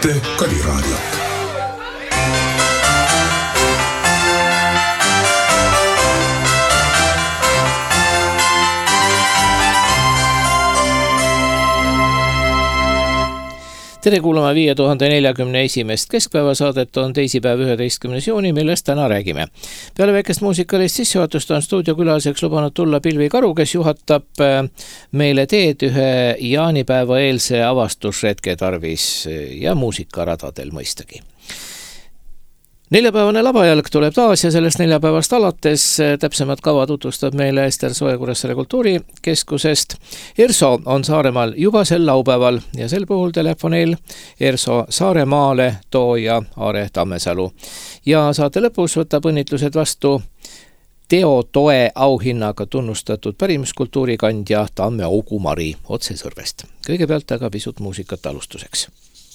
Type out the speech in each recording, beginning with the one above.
kuulate Kaliraadiot. Tere kuulama 5041. keskpäevasaadet on teisipäev 11. juuni, millest täna räägime. Peale väikest muusikalist sissejuhatust on stuudiokülaliseks lubanud tulla Pilvi Karu, kes juhatab meile teed ühe jaanipäeva eelse avastusretke tarvis ja muusikaradadel mõistagi. Neljapäevane labajalg tuleb taas ja sellest neljapäevast alates täpsemad kava tutvustab meile Ester Soe Kuressaare kultuurikeskusest. ERSO on Saaremaal juba sel laupäeval ja sel puhul telefonil ERSO Saaremaale tooja Aare Tammesalu. Ja saate lõpus võtab õnnitlused vastu teotoe auhinnaga tunnustatud pärimuskultuuri kandja Tamme Augu-Mari otse Sõrvest. Kõigepealt aga pisut muusikat alustuseks.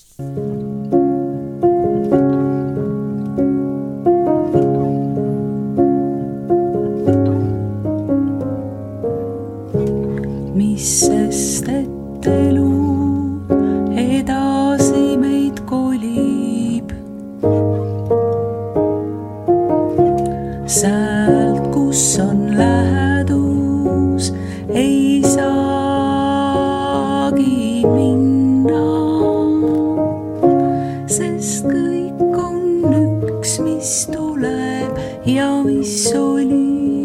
Mis sest et elu edasi meid kolib, sealt, kus on lähedus, ei saagi minna, sest kõik on üks, mis tuleb ja mis oli.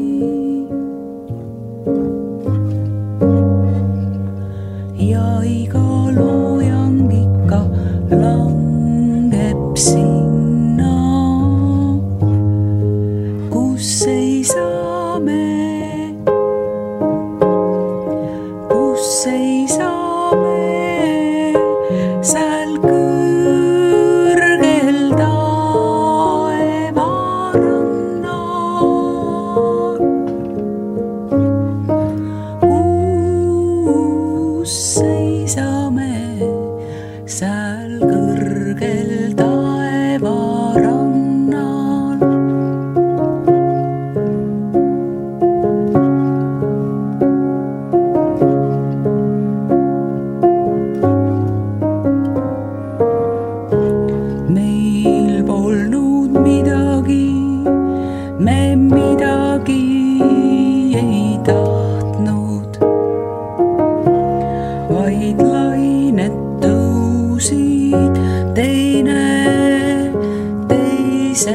Ja iga loojang ikka langeb sinna, kus seisame, seal kõrgel taevarannal, kus seisame, seal kõrgel taevarannal. Meil polnud midagi, me midagi ei tahtnud, vaid lained tõusid teine teise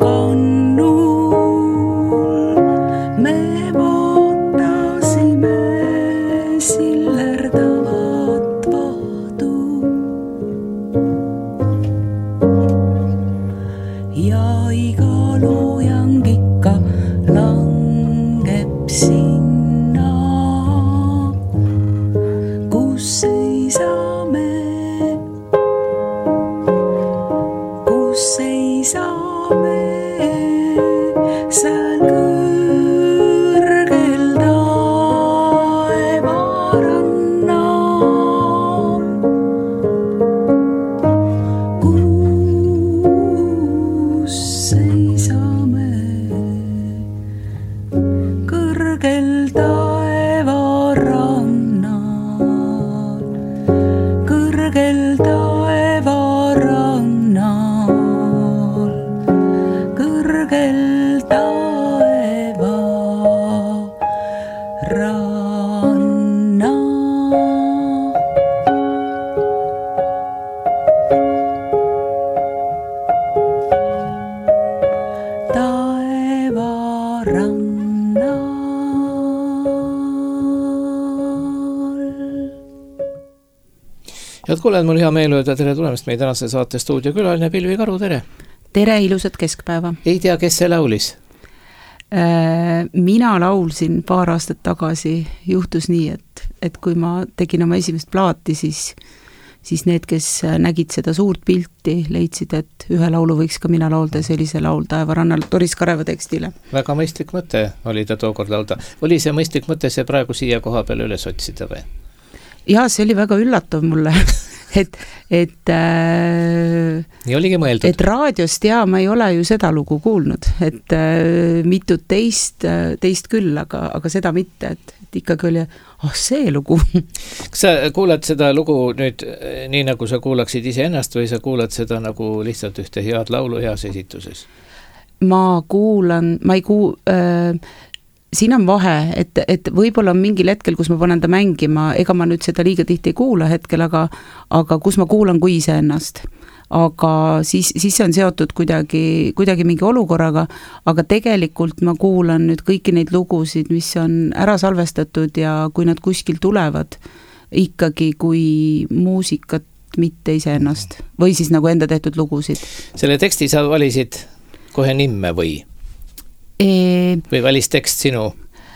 kannul. Me vaatasime sillerdavat vahtu ja iga loojang ikka langeb sinna, kus seisame, seal kõrgel taevarannal, kus seisame, kõrgel taevarannal, kõrgel taevarannal, kõrgel taevarannal. Head kuulajad, mul hea meel öelda tere tulemast meie tänase saate stuudiokülaline Pilvi Karu, tere! Tere, ilusat keskpäeva! Ei tea, kes see laulis? Mina laulsin paar aastat tagasi, juhtus nii, et kui ma tegin oma esimest plaati, siis need, kes nägid seda suurt pilti, leidsid, et ühe laulu võiks ka mina laulda, sellise laul Taevarannal Doris Kareva tekstile. Väga mõistlik mõte oli ta tookord laulda. Oli see mõistlik mõte see praegu siia koha peal üles otsida või? Jaa, see oli väga üllatav mulle, nii oligi mõeldud. Et raadiost ma ei ole ju seda lugu kuulnud, et mitut teist küll, aga seda mitte, et et ikkagi oli, see lugu. Kas sa kuulad seda lugu nüüd nii, nagu sa kuulaksid iseennast või sa kuulad seda nagu lihtsalt ühte head laulu heas esituses? Ma ei siin on vahe, et võib-olla on mingil hetkel, kus ma panen ta mängima, ega ma nüüd seda liiga tihti ei kuula hetkel, aga kus ma kuulan kui iseennast. Aga siis see on seotud kuidagi mingi olukorraga, aga tegelikult ma kuulan nüüd kõiki neid lugusid, mis on ära salvestatud ja kui nad kuskil tulevad, ikkagi kui muusikat, mitte iseennast. Või siis nagu enda tehtud lugusid. Selle teksti sa valisid kohe nimme või valis tekst sinu?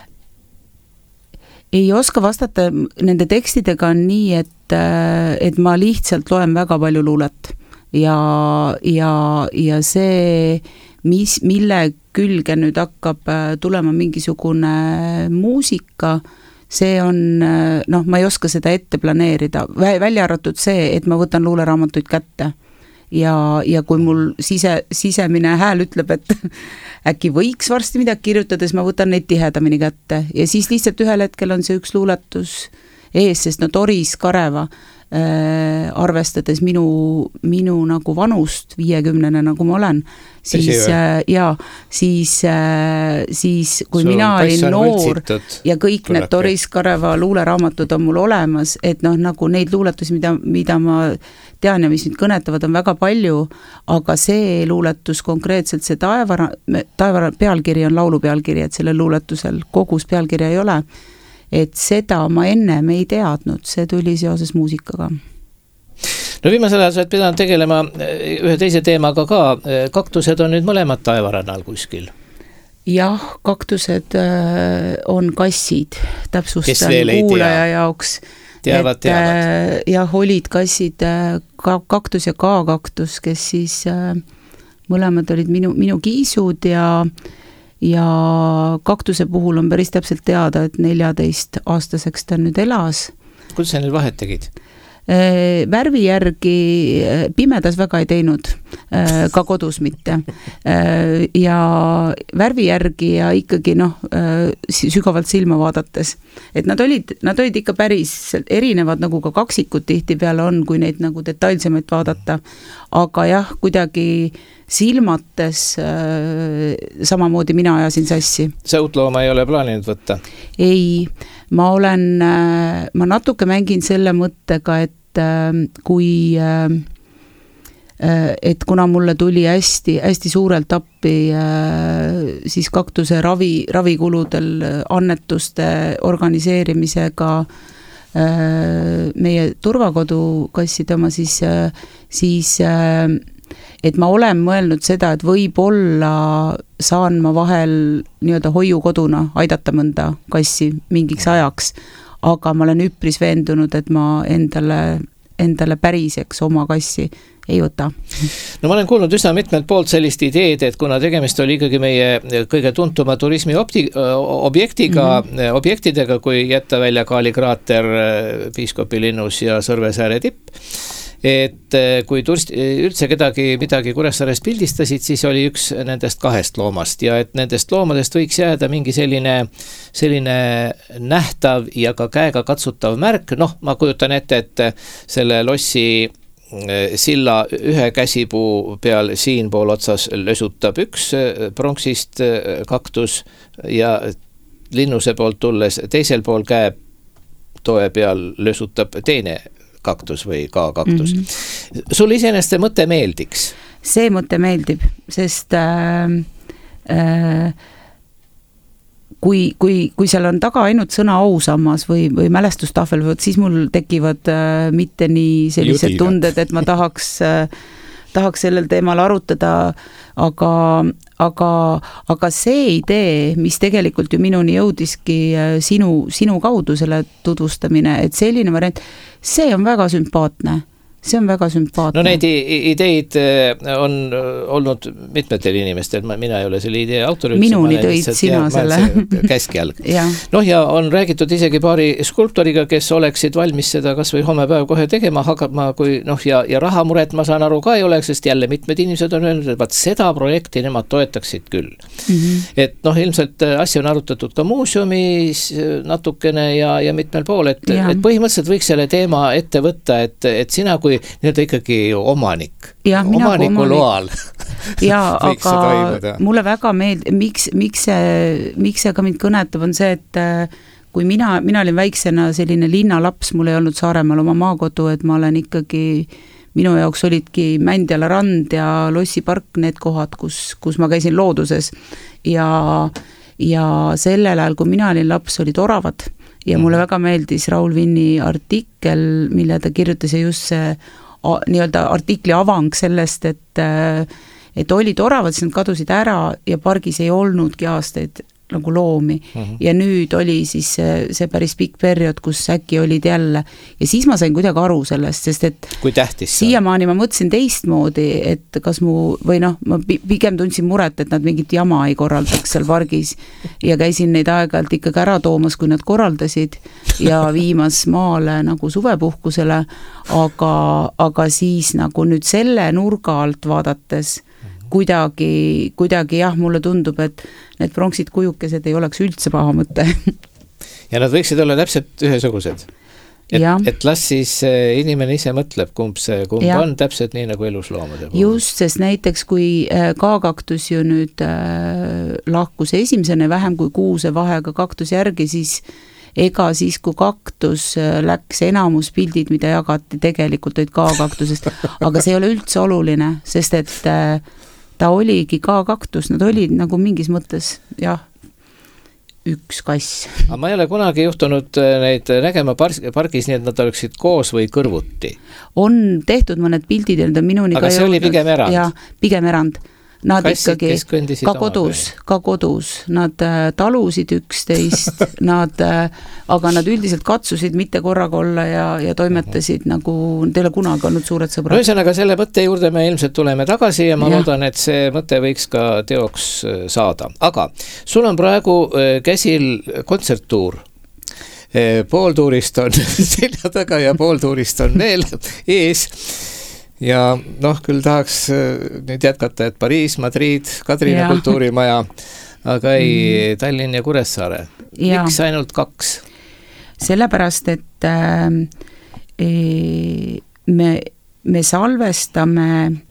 Ei oska vastata, nende tekstidega on nii, et ma lihtsalt loen väga palju luulet. Ja see, mille külge nüüd hakkab tulema mingisugune muusika, see on, ma ei oska seda ette planeerida, välja arvatud see, et ma võtan luuleraamatuid kätte ja kui mul sisemine hääl ütleb, et äkki võiks varsti midagi kirjutada, siis ma võtan neid tihedamini kätte ja siis lihtsalt ühel hetkel on see üks luuletus ees, sest Doris Kareva arvestades minu nagu vanust 50 nagu ma olen, siis kui mina olin noor ja kõik need Doris Kareva luuleraamatud on mul olemas, et nagu neid luuletusi, mida ma tean ja mis nüüd kõnetavad on väga palju, aga see luuletus konkreetselt, see taevara pealkiri on laulu pealkiri, et sellel luuletusel kogus pealkirja ei ole, et seda ma ennem ei teadnud, see tuli seoses muusikaga. No viimasel ajal sa oled pidanud tegelema ühe teise teemaga ka, kaktused on nüüd mõlemad taevarannal kuskil. Jah, kaktused on kassid, täpsustan kuulaja jaoks. Teavad. Jah, olid kassid, kaktus ja K-kaktus, kes siis mõlemad olid minu kiisud ja kaktuse puhul on päris täpselt teada, et 14-aastaseks ta nüüd elas. Kuidas sa neil vahet tegid? Värvi järgi pimedas väga ei teinud, ka kodus mitte. Ja värvi järgi ja ikkagi sügavalt silma vaadates. Et nad olid ikka päris erinevad, nagu ka kaksikud tihti peale on, kui neid nagu detailsemalt vaadata. Aga jah, kuidagi silmates samamoodi mina ajasin sassi. See uutlooma ei ole plaaninud võtta? Ei, ma natuke mängin selle mõttega, et kuna mulle tuli hästi suurelt appi siis kaktuse ravikuludel annetuste organiseerimisega meie turvakodu kasside oma, siis et ma olen mõelnud seda, et võib-olla saan ma vahel nii-öelda hoiukoduna aidata mõnda kassi mingiks ajaks, aga ma olen üpris veendunud, et ma endale päriseks oma kassi ei võta. No ma olen kuulnud üsna mitmelt poolt sellist ideed, et kuna tegemist oli ikkagi meie kõige tuntuma turismi objektidega, kui jätta välja Kaali kraater, Piiskopi linnus ja Sõrvesääre tipp, et kui üldse midagi Kuressaares pildistasid, siis oli üks nendest 2 loomast ja et nendest loomadest võiks jääda mingi selline nähtav ja ka käega katsutav märk. Ma kujutan ette, et selle lossi silla ühe käsipuu peal siin pool otsas lösutab üks pronksist kaktus ja linnuse poolt tulles teisel pool käe toe peal lösutab teine kaktus või K-kaktus. Sul iseenesest see mõte meeldiks? See mõte meeldib, sest kui seal on taga ainult sõna ausammas või mälestustahvel, siis mul tekivad mitte nii sellised tunded, et ma tahaks sellel teemal arutada, aga see idee, mis tegelikult ju minuni jõudiski sinu kaudu selle tutvustamine, et selline variant, see on väga sümpaatne. see on väga sümpaatne. No neid ideid on olnud mitmetel inimestel, mina ei ole selle idee autor üldse. Minuni tõid sina selle. Käskjalg. Noh, ja on räägitud isegi paari skulptoriga, kes oleksid valmis seda kas või homme päev kohe tegema hakkama, kui noh, ja rahamuret ma saan aru ka ei oleks, sest jälle mitmed inimesed on öelnud, et vaat seda projekti nemad toetaksid küll. Et noh, ilmselt asja on arutatud ka muuseumis natukene ja mitmel pool, et põhimõtteliselt võiks selle teema ette võtta, et sina kui nii-öelda ikkagi omanik. Omaniku loal. Jaa, aga mulle väga miks see ka mind kõnetab, on see, et kui mina olin väiksena selline linnalaps, mul ei olnud Saaremaal oma maakodu, et ma olen ikkagi, minu jaoks olidki Mändjala rand ja Lossi park need kohad, kus ma käisin looduses ja sellel ajal, kui mina olin laps, olid oravad ja mulle väga meeldis Raul Vinni artikkel, mille ta kirjutas ja just see nii-öelda artikli avang sellest, et olid oravad, siis nad kadusid ära ja pargis ei olnudki aastaid nagu loomi ja nüüd oli siis see päris pikk periood, kus äkki olid jälle ja siis ma sain kuidagi aru sellest, sest et kui tähtis siiamaani ma mõtlesin teistmoodi, et kas ma pigem tundsin muret, et nad mingit jama ei korraldaks seal pargis ja käisin neid aeg-ajalt ikkagi ära toomas, kui nad korraldasid ja viimas maale nagu suvepuhkusele, aga siis nagu nüüd selle nurga alt vaadates kuidagi jah, mulle tundub, et need pronksid kujukesed ei oleks üldse paha mõte. Ja nad võiksid olla täpselt ühesugused. Et las siis inimene ise mõtleb, kumb on täpselt nii nagu elusloomade puhul. Just, sest näiteks kui K-kaktus ju nüüd lahkus esimesena vähem kui kuuse vahega kaktus järgi, siis ega siis, kui kaktus läks enamus pildid, mida jagati tegelikult olid K-kaktusest, aga see ei ole üldse oluline, sest et ta oligi K-kaktus, nad olid nagu mingis mõttes, jah, üks kass. Aga ma ei ole kunagi juhtunud neid nägema pargis nii, et nad oleksid koos või kõrvuti. On tehtud mõned pildid ja need on minuni aga see oli pigem erand. Ja, pigem erand. Nad kassid, ikkagi ka kodus, nad talusid üksteist, aga nad üldiselt katsusid mitte korraga olla ja toimetasid nagu, nad ei ole kunagi olnud suured sõbrad. Ühesõnaga, selle mõtte juurde me ilmselt tuleme tagasi ja ma loodan, et see mõte võiks ka teoks saada. Aga sul on praegu käsil kontserttuur. Pool tuurist on selja taga ja pool tuurist on veel ees. Ja noh, küll tahaks nüüd jätkata, et Pariis, Madrid, Kadrina kultuurimaja, aga ei Tallinn ja Kuressaare. Miks ainult 2? Sellepärast, et me salvestame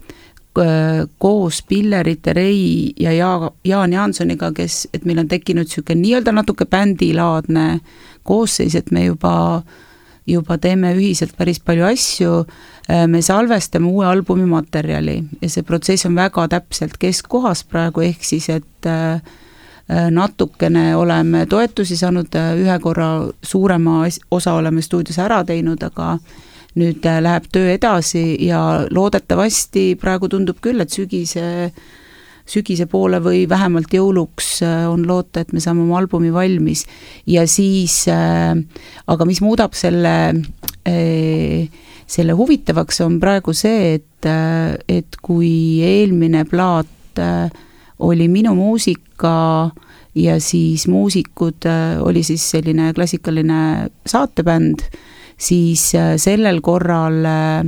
koos Pillerite Rei ja Jaan Jaansoniga, et meil on tekkinud siuke nii-öelda natuke bändilaadne koosseis, et me juba teeme ühiselt päris palju asju, me salvestame uue albumi materjali ja see protsess on väga täpselt keskkohas praegu, ehk siis, et natukene oleme toetusi saanud, ühe korra suurema osa oleme stuudios ära teinud, aga nüüd läheb töö edasi ja loodetavasti praegu tundub küll, et sügise poole või vähemalt jõuluks on loota, et me saame oma albumi valmis ja siis, aga mis muudab selle huvitavaks on praegu see, et kui eelmine plaat oli minu muusika ja siis muusikud oli siis selline klassikaline saatebänd, siis sellel korral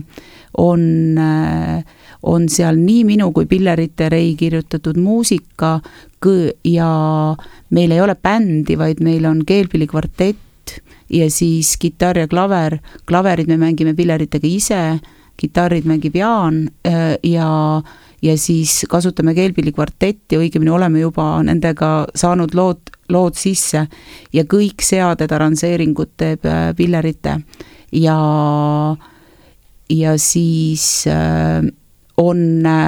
on seal nii minu kui Pillerite Rei kirjutatud muusika ja meil ei ole bändi, vaid meil on keelpillikvartett ja siis kitarr ja klaverid me mängime Pilleritega ise, kitarrid mängib Jaan ja siis kasutame keelpillikvartetti, õigemini oleme juba nendega saanud lood sisse ja kõik seaded arranseeringud teeb Pillerite ja siis on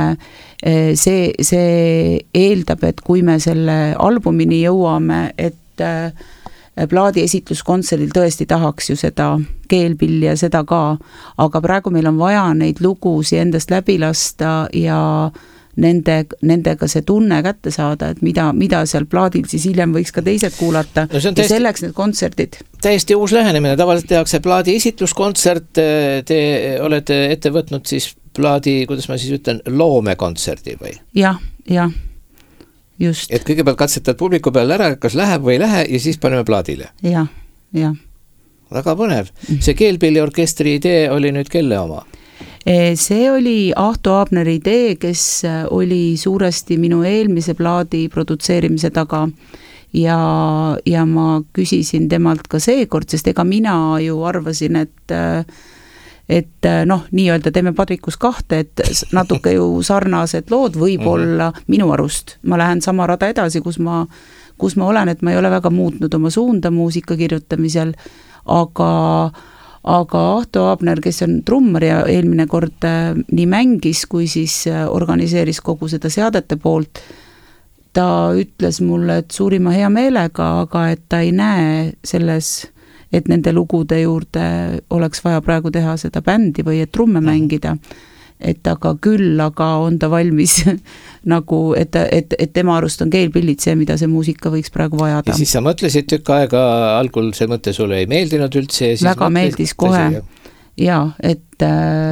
see eeldab, et kui me selle albumini jõuame, et plaadi esitluskontserdil tõesti tahaks ju seda keelpilli ja seda ka, aga praegu meil on vaja neid lugusid endast läbi lasta ja nendega see tunne kätte saada, et mida seal plaadil siis hiljem võiks ka teised kuulata ja selleks need kontserdid. Täiesti uus lähenemine, tavaliselt tehakse plaadi esitluskontsert, te olete ette võtnud siis plaadi, kuidas ma siis ütlen, loomekontserdi või? Jah, just. Et kõigepealt katsetad publiku peal ära, kas läheb või ei lähe ja siis paneme plaadile. Jah. Väga põnev. See Keelpilliorkestri idee oli nüüd kelle oma? See oli Ahto Aabneri idee, kes oli suuresti minu eelmise plaadi produtseerimise taga ja ma küsisin temalt ka seekord, sest ega mina ju arvasin, et nii-öelda teeme Padrikus 2, et natuke ju sarnased lood võib-olla minu arust. Ma lähen sama rada edasi, kus ma olen, et ma ei ole väga muutnud oma suunda muusika kirjutamisel, aga Ahto Aabner, kes on trummar ja eelmine kord nii mängis, kui siis organiseeris kogu seda seadete poolt, ta ütles mulle, et suurima hea meelega, aga et ta ei näe selles, et nende lugude juurde oleks vaja praegu teha seda bändi või et trumme mängida. Aga on ta valmis nagu, et tema arust on keelpillid see, mida see muusika võiks praegu vajada. Ja siis sa mõtlesid tükk aega, algul see mõte sulle ei meeldinud üldse ja siis väga meeldis kohe. Ja, et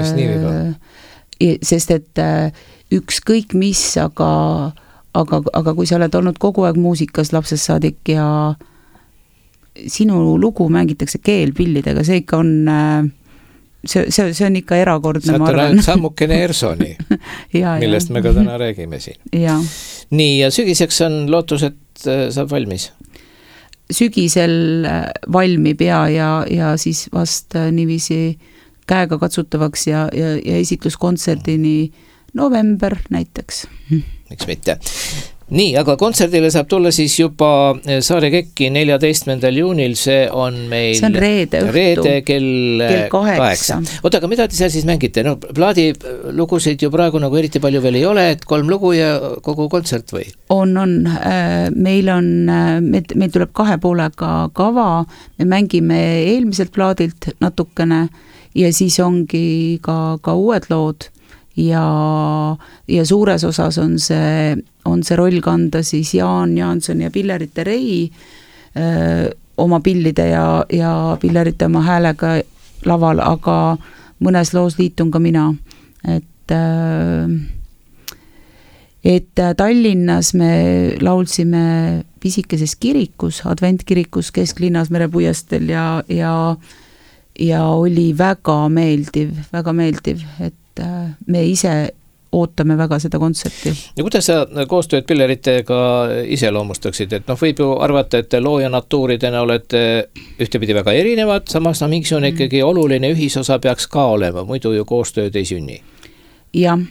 sest et ükskõik mis, aga kui sa oled olnud kogu aeg muusikas lapsest saadik ja sinu lugu mängitakse keelpillidega, see ikka on see on ikka erakordne, ma arvan. Sammukene Ersoni, millest me ka täna räägime siin. Nii, ja sügiseks on lootus, et saab valmis? Sügisel valmib ja siis vast niiviisi käega katsutavaks ja esitluskontserdini november näiteks. Miks mitte? Nii, aga kontserdile saab tulla siis juba Saare Kekki 14. juunil, see on meil see on reede õhtu, reede kell 8. Oota, aga mida te seal siis mängite? No plaadi lugusid ju praegu nagu eriti palju veel ei ole, et 3 lugu ja kogu kontsert või? On. Meil tuleb 2 poolega kava, me mängime eelmiselt plaadilt natukene ja siis ongi ka uued lood ja suures osas on see roll kanda siis Jaan Jaanson ja Pillerite Rei oma pillide ja Pillerite oma häälega laval, aga mõnes loos liitun ka mina. Et Tallinnas me laulsime pisikeses kirikus, adventkirikus kesklinnas Merepuiestel ja oli väga meeldiv, et me ise ootame väga seda kontserti. Ja kuidas sa koostööd Pilleritega iseloomustaksid? Et võib ju arvata, et looja natuuridena olete ühtepidi väga erinevad, samas mingisugune ikkagi oluline ühisosa peaks ka olema, muidu ju koostööd ei sünni. Jah.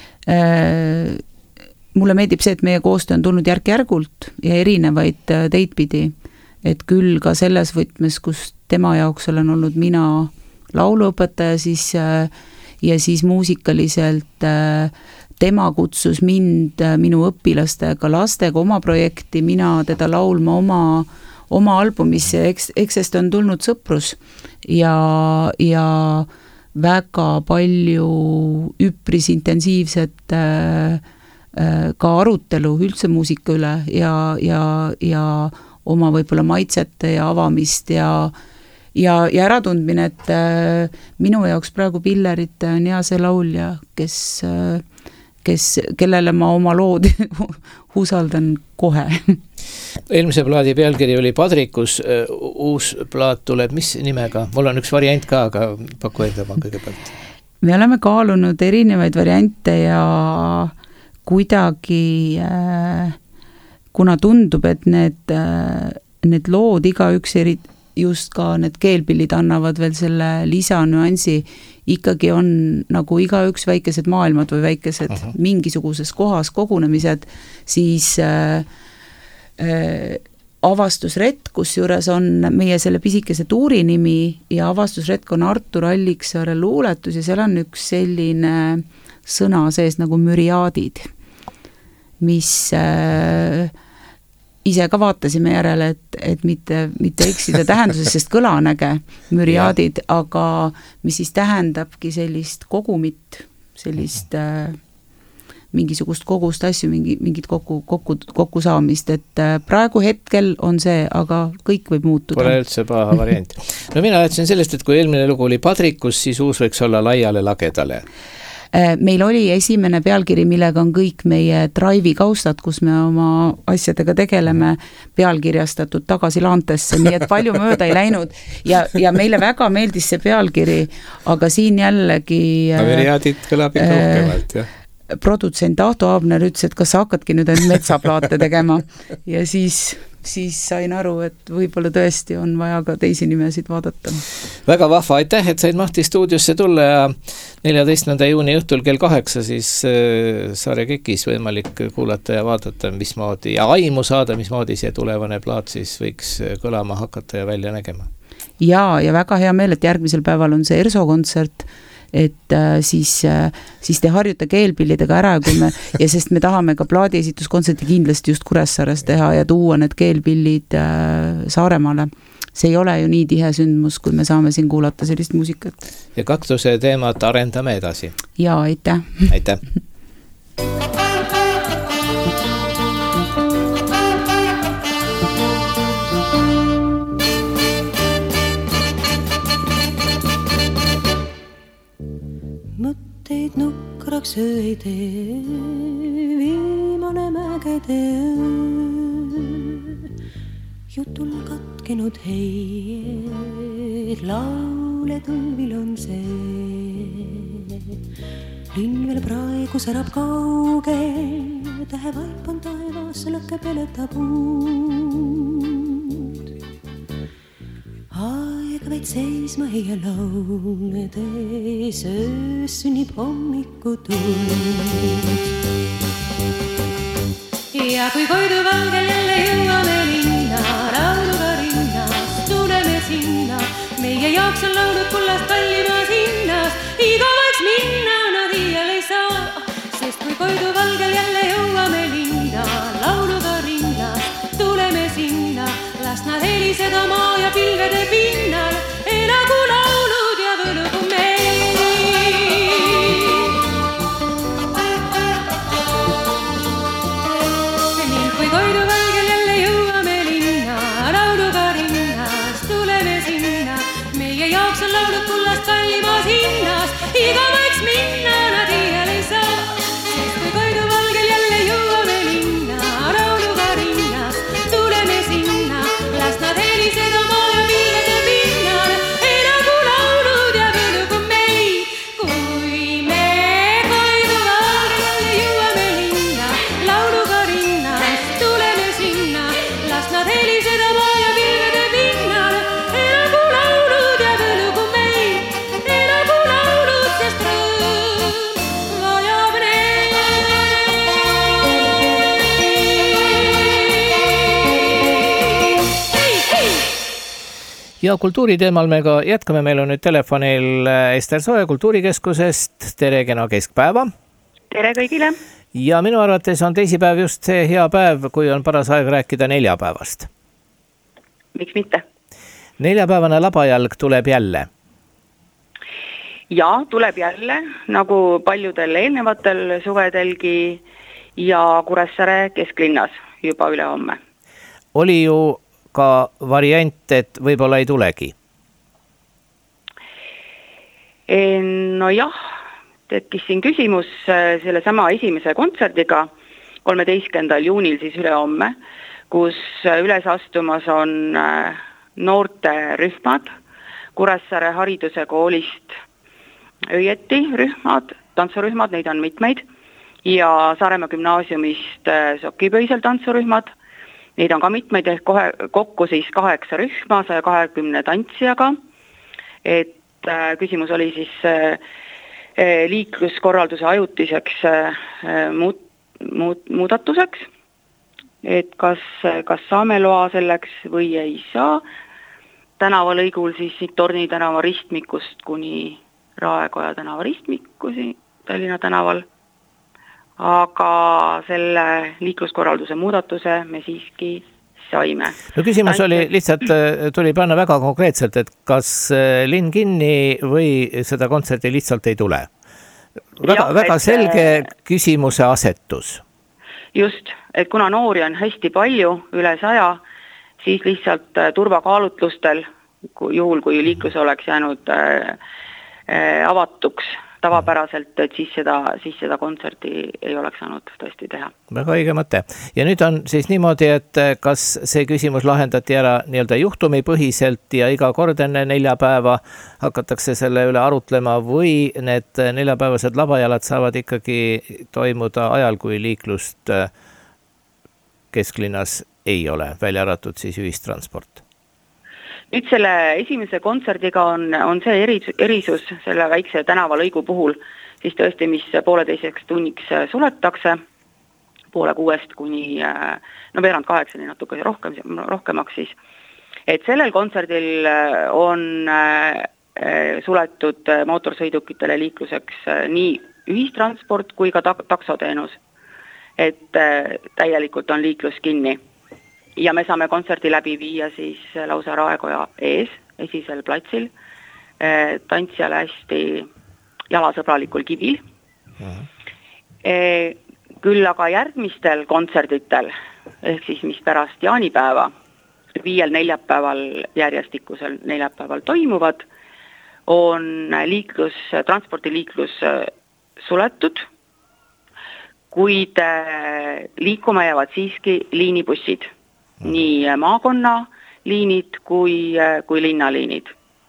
Mulle meeldib see, et meie koostöö on tulnud järk-järgult ja erinevaid teidpidi, et küll ka selles võtmes, kus tema jaoks olen olnud mina lauluõpetaja, ja siis muusikaliselt tema kutsus mind minu õpilastega, lastega oma projekti, mina teda laulma oma albumisse, eks sest on tulnud sõprus ja väga palju üpris intensiivset ka arutelu üldse muusika üle ja oma võib-olla maitsete ja avamist ja äratundmine, et minu jaoks praegu Pillerite on hea see laulja, kellele ma oma lood usaldan kohe. Eelmise plaadi pealkiri oli Padrikus, uus plaat tuleb mis nimega? Mul on üks variant ka, aga paku enda ma kõigepealt. Me oleme kaalunud erinevaid variante ja kuidagi, kuna tundub, et need lood igaüks just ka need keelpillid annavad veel selle lisanüansi, ikkagi on nagu igaüks väikesed maailmad või väikesed mingisuguses kohas kogunemised, siis avastusretk, kus juures on meie selle pisikese tuuri nimi ja avastusretk on Artur Alliksaare luuletus ja seal on üks selline sõna sees nagu müriaadid, mis ise ka vaatasime järele, et mitte eksida tähenduses, sest kõla on äge, müriaadid, aga mis siis tähendabki sellist kogumit, sellist mingisugust kogust asju, mingit kokkusaamist, et praegu hetkel on see, aga kõik võib muutuda. Pole üldse paha variant. No mina ütlesin sellest, et kui eelmine lugu oli Padrikus, siis uus võiks olla Laiale lagedale. Meil oli esimene pealkiri, millega on kõik meie Drive'i kaustad, kus me oma asjadega tegeleme, pealkirjastatud tagasi laantesse, nii et palju mööda ei läinud ja meile väga meeldis see pealkiri, aga siin jällegi Averiaadid kõlab ikka uhkemalt, jah. Produtsent Ahto Aabner ütles, et kas sa hakkadki nüüd metsaplaate tegema ja siis sain aru, et võib-olla tõesti on vaja ka teisi nimesid vaadata. Väga vahva, aitäh, et said Mahti stuudiosse tulla ja 14. juuni õhtul kell 8 siis Saare Kekis võimalik kuulata ja vaadata, mismoodi ja aimu saada, mismoodi see tulevane plaat siis võiks kõlama hakata ja välja nägema. Ja väga hea meel, et järgmisel päeval on see ERSO kontsert, et siis te harjutage eelpillidega ära ja sest me tahame ka plaadiesituskontserti kindlasti just Kuressaares teha ja tuua need keelpillid Saaremaale. See ei ole ju nii tihe sündmus, kui me saame siin kuulata sellist muusikat. Ja kaktuse teemat arendame edasi. Ja, aitäh! Aitäh! Mõtteid nukraks öö ei tee, viimane mägede öö. Jutul katkenud heied, laule tulvil on see. Linn veel praegu särab kauge, tähevaip on taevas, lõkke peleta puud. Aeg veid seisma ja launedes, öös sünnib hommikutund. Ja kui Koidu valgel jälle jõuame linna, lauluga rinnas, tuleme sinna. Meie jaoks on laulud kullast Tallinnas hinnas, igavaks minna nad iial ei saa. Sest kui Koidu valgel jälle jõuame linna, lauluga rinnas, tuleme sinna. Las nad heliseda maa ja pilvede pinnal, elagu laulud ja võlugu meil. Ning kui Koidu valgel jälle jõuame linna, lauluga rinnas, tuleme sinna. Meie jaoks on laulud kullast kallimas hinnas, igavaks minna nad iial ei saa. Sest kui Koidu valgel jälle jõuame linna, lauluga rinnas, tuleme sinna. Las nad heliseda maa ja pilvede pinnal, elagu laulud ja võlugu meil. Kui me Koidu valgel jälle jõuame linna, lauluga rinnas, tuleme sinna. Las nad heliseda maa ja pilvede pinnal, elagu laulud ja võlugu meil. Elagu laulud, sest rõõm vajab neid. Ja kultuuriteemal me ka jätkame, meil on nüüd telefonil Ester Soe Kultuurikeskusest. Tere, kena keskpäeva. Tere kõigile. Ja minu arvates on teisipäev just see hea päev, kui on paras aeg rääkida neljapäevast. Miks mitte? Neljapäevane labajalg tuleb jälle. Ja, tuleb jälle, nagu paljudel eelnevatel suvedelgi ja Kuressaare kesklinnas juba üle homme. Oli ju ka variant, et võib-olla ei tulegi? No jah, tekkis siin küsimus selle sama esimese kontserdiga 13. juunil siis üle homme, kus üles astumas on noorte rühmad, Kuressaare hariduse koolist õieti rühmad, tantsurühmad, neid on mitmeid, ja Saaremaa gümnaasiumist sokipöisel tantsurühmad. Neid on ka mitmeid, ehk kokku siis 8 rühma 120 tantsijaga. Et küsimus oli siis liikluskorralduse ajutiseks muudatuseks, et kas saame loa selleks või ei saa. Tänavalõigul siis Torni tänava ristmikust kuni Raekoja tänava ristmikusi Tallinna tänaval. Aga selle liikluskorralduse muudatuse me siiski saime. No küsimus oli lihtsalt, tuli panna väga konkreetselt, et kas linn kinni või seda kontserti lihtsalt ei tule? väga selge küsimuse asetus. Just, et kuna noori on hästi palju, üle 100, siis lihtsalt turvakaalutlustel, juhul kui liiklus oleks jäänud avatuks tavapäraselt, et siis seda kontserti ei oleks saanud tõesti teha. Väga õige mõte. Ja nüüd on siis niimoodi, et kas see küsimus lahendati ära nii-öelda juhtumipõhiselt ja iga kord enne 4 päeva hakatakse selle üle arutlema või need 4-päevased labajalad saavad ikkagi toimuda ajal, kui liiklust kesklinnas ei ole, välja arvatud siis ühistransport? Nüüd selle esimese kontserdiga on see erisus selle väikse tänavalõigu puhul, siis tõesti, mis 1,5 tunniks suletakse, 7:30 kuni veerand 8 natuke rohkemaks siis. Et sellel kontserdil on suletud mootorsõidukitele liikluseks nii ühistransport kui ka taksoteenus. Et täielikult on liiklus kinni. Ja me saame kontserdi läbi viia siis lausa Raekoja ees, esisel platsil, tantsijale hästi jalasõbralikul kivil. Küll aga järgmistel kontserditel, ehk siis mis pärast jaanipäeva, 5 neljapäeval järjestikusel neljapäeval toimuvad, on transpordiliiklus suletud, kuid liikuma jäävad siiski liinibussid. Nii maakonna liinid kui linnaliinid.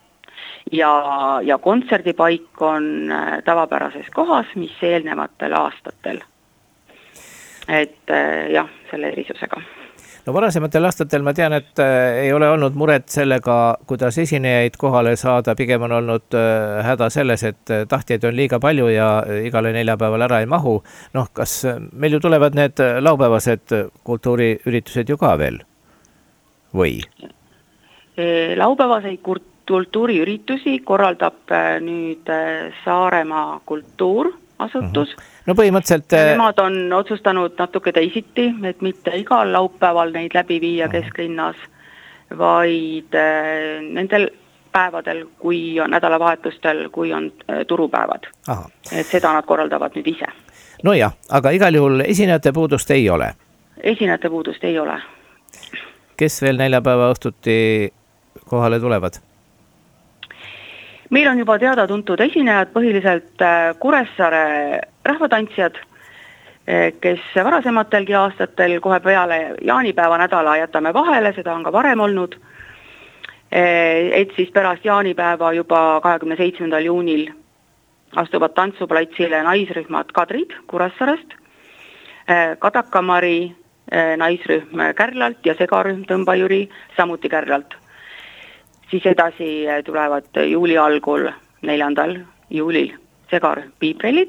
Ja kontserdipaik on tavapärases kohas, mis eelnevatel aastatel. Et jah, selle erisusega. No varasematel aastatel ma tean, et ei ole olnud muret sellega, kuidas esinejaid kohale saada, pigem on olnud häda selles, et tahtjaid on liiga palju ja igale 4 päeval ära ei mahu. Kas meil ju tulevad need laupäevased kultuuriüritused ju ka veel? Või? Laupäevaseid kultuuriüritusi korraldab nüüd Saaremaa kultuurasutus. No põhimõtteliselt... Nemad on otsustanud natuke teisiti, et mitte igal laupäeval neid läbi viia kesklinnas, vaid nendel päevadel, kui on nädalavahetustel, kui on turupäevad. Aha. Et seda nad korraldavad nüüd ise. No jah, aga igal juhul esinejate puudust ei ole? Esinejate puudust ei ole. Kes veel 4 päeva õhtuti kohale tulevad? Meil on juba teada tuntud esinejad, põhiliselt Kuressaare rahvatantsijad, kes varasematelgi aastatel kohe peale jaanipäeva nädala jätame vahele, seda on ka varem olnud, et siis pärast jaanipäeva juba 27. juunil astuvad tantsuplatsile naisrühmad Kadrid Kuressaarest, Kadakamari naisrühm Kärlalt ja segarühm Tõmbajüri samuti Kärlalt. Siis edasi tulevad juuli algul 4. juulil segarühm Piiprellid,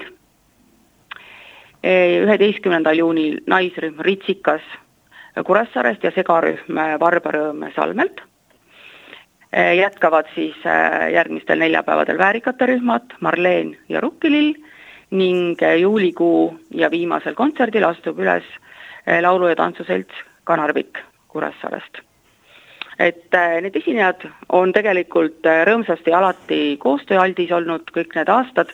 11. juunil naisrühm Ritsikas Kuressaarest ja segarühm Varbarõõm Salmelt. Jätkavad siis järgmistel 4 päevadel väärikate rühmad Marleen ja Rukkilill ning juulikuu ja viimasel kontserdil astub üles laulu- ja tantsuselts Kanarvik Kuressaarest. Et need esinejad on tegelikult rõõmsasti alati koostööaldis olnud kõik need aastad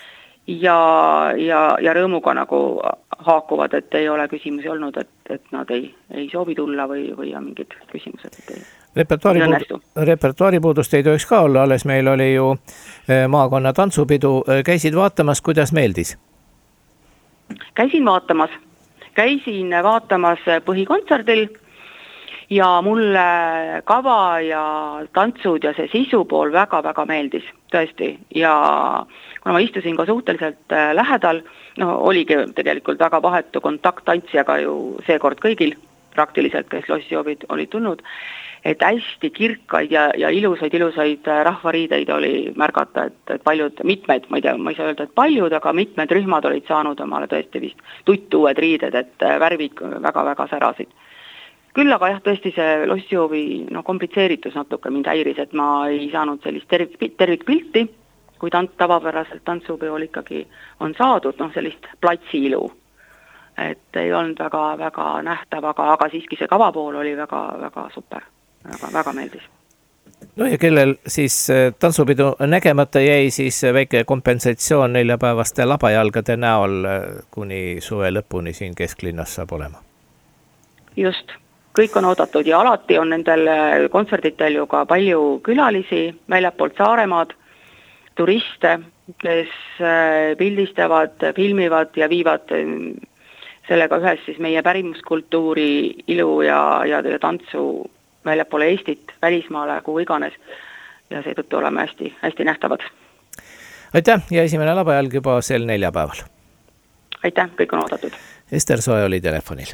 ja rõõmuga nagu haakuvad, et ei ole küsimusi olnud, et nad ei soovi tulla või on mingid küsimused, et ei. Repertuaaripuudust ei tohiks ka olla, alles meil oli ju maakonna tantsupidu. Käisid vaatamas, kuidas meeldis? Käisin vaatamas põhikontserdil ja mulle kava ja tantsud ja see sisu pool väga-väga meeldis, tõesti. Ja kuna ma istusin ka suhteliselt lähedal, oligi tegelikult väga vahetu kontakt tantsijaga ju seekord kõigil praktiliselt, kes lossijoobid olid tulnud, et hästi kirkaid ja ilusaid rahvariideid oli märgata, et mitmed, ma ei tea, ma ei saa öelda, et paljud, aga mitmed rühmad olid saanud omale tõesti vist tuttuued riided, et värvid väga-väga särasid. Küll aga jah, tõesti see lossijoobi komplitseeritus natuke mind häiris, et ma ei saanud sellist tervikpilti, kui tavapäraselt tantsupeol ikkagi on saadud sellist platsiilu. Et ei olnud väga nähtav, aga siiski see kavapool oli väga super, väga meeldis. No ja kellel siis tantsupidu nägemata jäi, siis väike kompensatsioon neljapäevaste labajalgade näol kuni suve lõpuni siin kesklinnas saab olema. Just, kõik on oodatud ja alati on nendel kontserditel ju ka palju külalisi väljapoolt Saaremaad, turiste, kes pildistavad, filmivad ja viivad sellega ühes siis meie pärimuskultuuri, ilu ja tantsu väljapoole Eestit, välismaale, kuhu iganes ja seetõttu oleme hästi, hästi nähtavad. Aitäh ja esimene labajalg juba sel neljapäeval. Aitäh, kõik on oodatud. Ester Soe oli telefonil.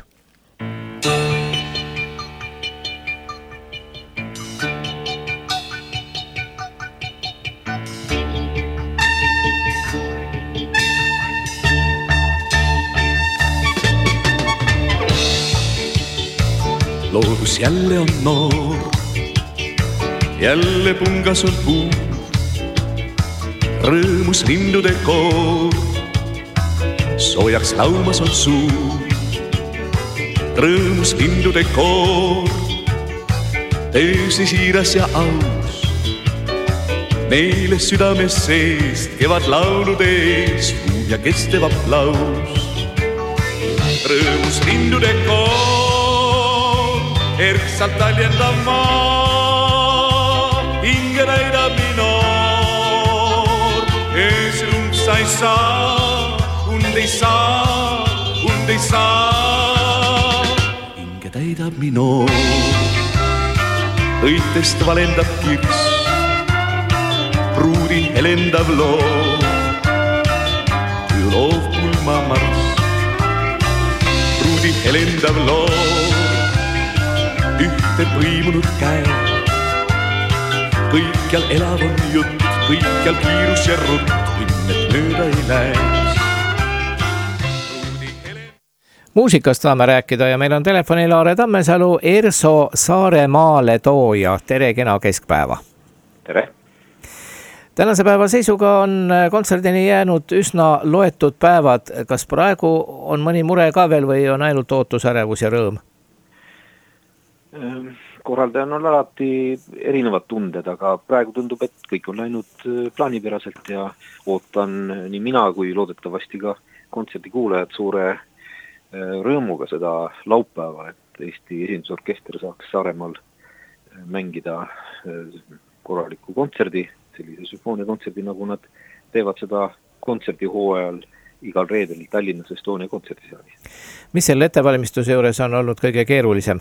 Loodus jälle on noor, jälle pungas on puu, rõõmus lindude koor, soojaks laulmas on suu. Rõõmus lindude koor, tõesti siiras ja aus, meile südames seest kevad laulude ees kuum ja kestev aplaus. Rõõmus lindude koor, erksalt taljendav maa, hinge näidab nii noor, öösel und sa ei saa, und ei saa, und ei saa. Hinge täidab nii noor, õitest valendab kirks, pruudi helendav loo, loov pulma marss, pruudi helendav loo. Ühte põimunud käe, kõikjal elav on jutt, kõikjal kiirus ja rutt, minnet mööda ei lähes. Muusikast saame rääkida ja meil on telefoni Laare Tammesalu, ERSO Saaremaale tooja. Tere, kena keskpäeva. Tere. Tänase päeva seisuga on kontserdini jäänud üsna loetud päevad. Kas praegu on mõni mure ka veel või on ainult ootusärevus ja rõõm? Korraldajan on alati erinevad tunded, aga praegu tundub, et kõik on läinud plaanipäraselt ja ootan nii mina kui loodetavasti ka kontserdi kuulajad suure rõõmuga seda laupäeva, et Eesti esindusorkester saaks Saaremaal mängida korraliku kontserdi, sellise sümfooniakontserdi, nagu nad teevad seda kontserdihooajal igal reedel Tallinnas Estonia kontserdisaalis. Mis selle ettevalmistuse juures on olnud kõige keerulisem?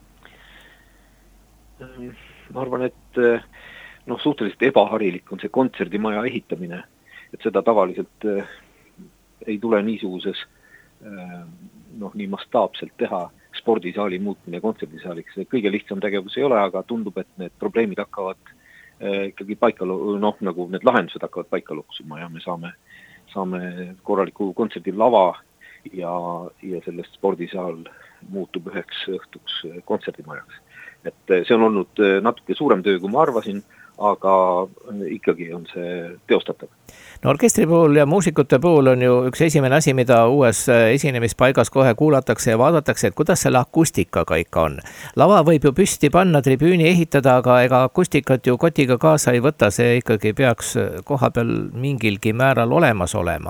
Ma arvan, et suhteliselt ebaharilik on see kontserdimaja ehitamine, et seda tavaliselt ei tule niisuguses nii mastaapselt teha spordisaali muutmine kontserdisaaliks. Kõige lihtsam tegevus ei ole, aga tundub, et need probleemid hakkavad ikkagi nagu need lahendused hakkavad paika loksuma ja me saame korraliku kontserdilava ja sellest spordisaal muutub üheks õhtuks kontserdimajaks. Et see on olnud natuke suurem töö, kui ma arvasin, aga ikkagi on see teostatav. No orkestri puhul ja muusikute puhul on ju üks esimene asi, mida uues esinemispaigas kohe kuulatakse ja vaadatakse, et kuidas selle akustikaga ikka on. Lava võib ju püsti panna, tribüüni ehitada, aga ega akustikat ju kotiga kaasa ei võta, see ikkagi peaks koha peal mingilgi määral olemas olema.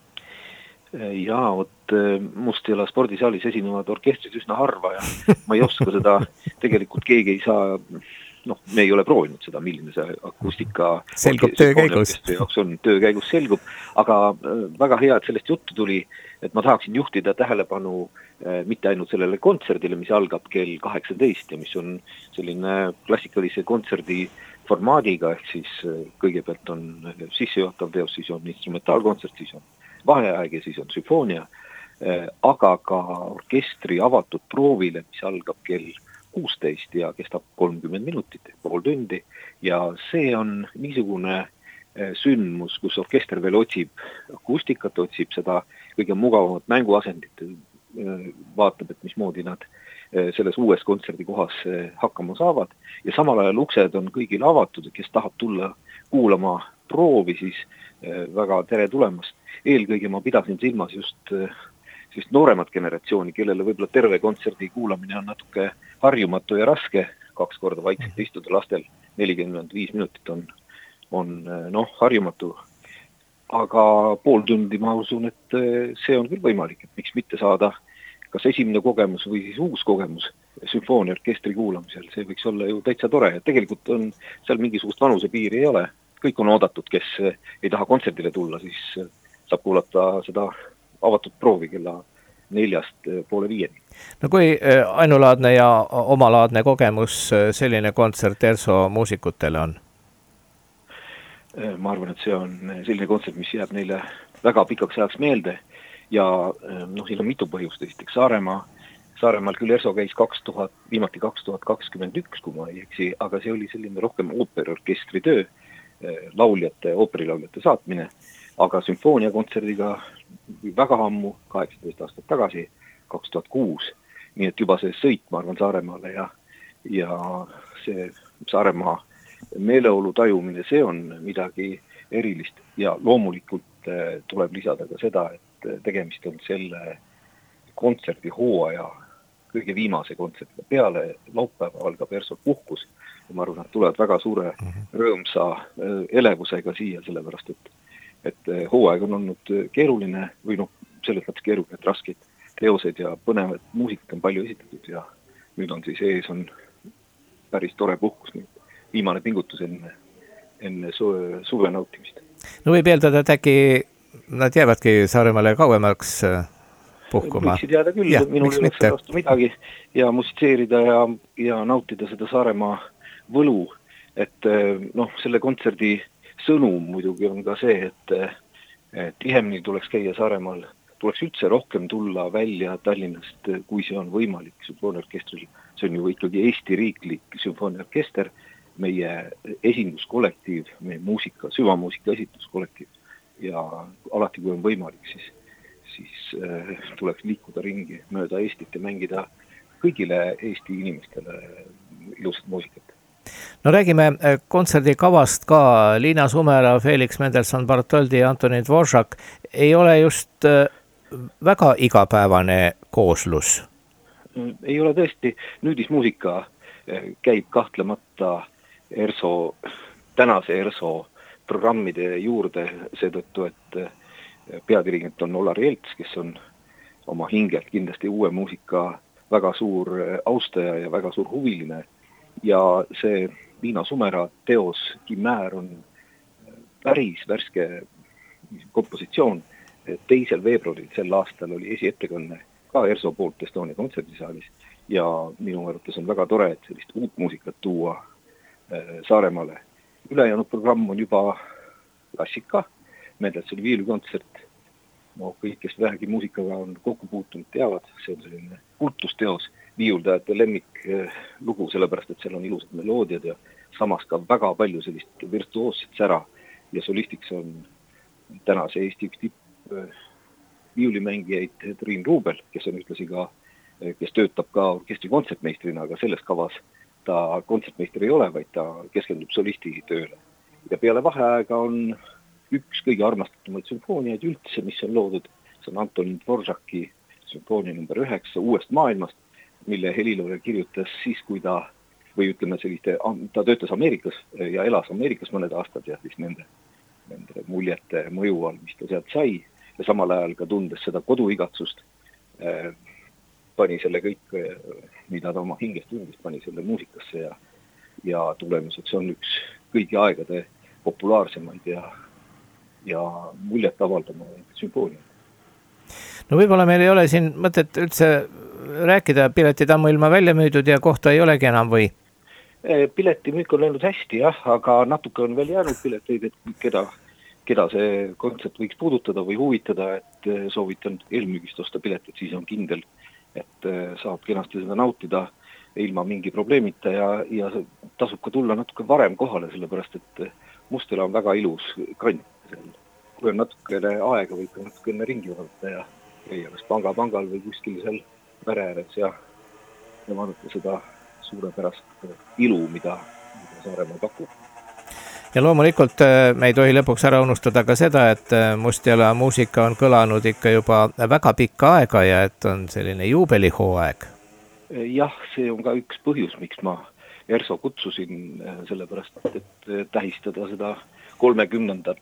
Jaa, Mustjala spordisaalis esinevad orkestrid üsna harva ja ma ei oska seda, tegelikult keegi ei saa, me ei ole proovinud seda, milline see akustika selgub töö käigus. Töö käigus selgub, aga väga hea, et sellest juttu tuli, et ma tahaksin juhtida tähelepanu mitte ainult sellele kontserdile, mis algab kell 18 ja mis on selline klassikalise kontserdi formaadiga, ehk siis kõigepealt on sissejuhatav teos, siis on instrumentaalkontsert, siis on vaheaeg ja siis on sümfoonia, aga ka orkestri avatud proovile, mis algab kell 16 ja kestab 30 minutit, pool tundi ja see on niisugune sündmus, kus orkester veel otsib akustikat, otsib seda kõige mugavamat mänguasendit, vaatab, et mismoodi nad selles uues kontserdikohas hakkama saavad ja samal ajal uksed on kõigil avatud, kes tahab tulla kuulama proovi, siis väga tere tulemast. Eelkõige ma pidasin silmas just nooremat generatsiooni, kellele võib-olla terve kontserdi kuulamine on natuke harjumatu ja raske, 2 korda vaikselt istuda lastel 45 minutit on harjumatu. Aga pool tundi ma usun, et see on küll võimalik, et miks mitte saada kas esimene kogemus või siis uus kogemus sümfooniaorkestri kuulamisel. See võiks olla ju täitsa tore. Ja tegelikult on seal mingisugust vanusepiiri ei ole. Kõik on oodatud, kes ei taha kontserdile tulla, siis saab kuulata seda avatud proovi kella 4:30. No kui ainulaadne ja omalaadne kogemus selline kontsert ERSO muusikutele on? Ma arvan, et see on selline kontsert, mis jääb neile väga pikaks ajaks meelde ja siin on mitu põhjust. Esiteks Saaremaal küll ERSO käis viimati 2021, kui ma ei eksi, aga see oli selline rohkem ooperiorkestri töö, ooperilauljate saatmine, aga sümfooniakontserdiga väga ammu, 18 aastat tagasi, 2006, nii et juba see sõit, ma arvan, Saaremaale ja see Saaremaa meeleolu tajumine, see on midagi erilist ja loomulikult tuleb lisada ka seda, et tegemist on selle kontserdi hooaja kõige viimase kontserdiga. Peale laupäeva algab ERSO puhkus ja ma arvan, et tulevad väga suure rõõmsa elevusega siia, sellepärast et hooaeg on olnud keeruline või selles mõttes keeruline, et rasked teosed ja põnevad muusikat on palju esitatud ja nüüd on siis ees on päris tore puhkus, viimane pingutus enne suve nautimist. No võib eeldada, et äkki nad jäävadki Saaremaale kauemaks puhkuma. Võiksid jääda küll, minul ei oleks vastu midagi ja musitseerida ja nautida seda Saaremaa võlu, et selle kontserdi sõnum muidugi on ka see, et tihemini tuleks käia Saaremaal, tuleks üldse rohkem tulla välja Tallinnast, kui see on võimalik sümfooniaorkestril. See on ju ikkagi Eesti riiklik sümfooniaorkester, meie esinduskollektiiv, meie süvamuusika esituskollektiiv ja alati, kui on võimalik, siis tuleks liikuda ringi mööda Eestit ja mängida kõigile Eesti inimestele ilusat muusikat. No räägime kontserdikavast ka. Liina Sumera, Felix Mendelssohn Bartholdi ja Antonin Dvorak ei ole just väga igapäevane kooslus. Ei ole tõesti. Nüüdismuusika käib kahtlemata tänase ERSO programmide juurde seetõttu, et peadirigent on Olar Jelts, kes on oma hingelt kindlasti uue muusika väga suur austaja ja väga suur huviline. Ja see Liina Sumera teos Chimère on päris värske kompositsioon. 2. veebruaril sel aastal oli esiettekanne ka ERSO poolt Estonia kontserdisaalis ja minu arvates on väga tore, et sellist uut muusikat tuua Saaremaale. Ülejäänud programm on juba klassika, Mendelssohni viiulikontsert. Kõik, kes vähegi muusikaga on kokku puutunud, teavad, see on selline kultusteos, viiuldajate lemmiklugu, sellepärast, et seal on ilusad meloodiad ja samas ka väga palju sellist virtuoosset sära ja solistiks on tänase Eesti üks tipp viiulimängijaid Triin Ruubel, kes on ühtlasi ka, kes töötab ka orkestri kontsertmeistrina, aga selles kavas ta kontsertmeister ei ole, vaid ta keskendub solisti tööle. Ja peale vaheaega on üks kõige armastatumaid sümfooniaid üldse, mis on loodud, see on Antonin Dvoraki sümfoonia number 9 Uuest maailmast, mille helilooja kirjutas siis, kui ta töötas Ameerikas ja elas Ameerikas mõned aastad ja siis nende muljete mõju all, mis ta sealt sai ja samal ajal ka tundes seda koduigatsust, pani selle kõik, mida ta oma hingest tundis, pani selle muusikasse ja tulemuseks on üks kõigi aegade populaarsemaid ja muljet avaldama sümfoonia. No võib-olla meil ei ole siin mõtet üldse rääkida, piletid ammu ilma välja müüdud ja kohta ei olegi enam või? Piletimüük on läinud hästi, aga natuke on veel jäänud pileteid, et keda see kontsert võiks puudutada või huvitada, et soovitan eelmüügist osta piletit, siis on kindel, et saab kenasti seda nautida ilma mingi probleemita ja tasub ka tulla natuke varem kohale, sellepärast et Mustela on väga ilus kant. Kui on natukene aega, võib ka natukene ringi vaadata ja kas pangal või kuskil seal väre ääres ja vaadata seda suurepärast ilu, mida Saaremaa pakub. Ja loomulikult me ei tohi lõpuks ära unustada ka seda, et Mustela muusika on kõlanud ikka juba väga pikka aega ja et on selline juubelihooaeg. Jah, see on ka üks põhjus, miks ma ERSO kutsusin sellepärast, et tähistada seda 30.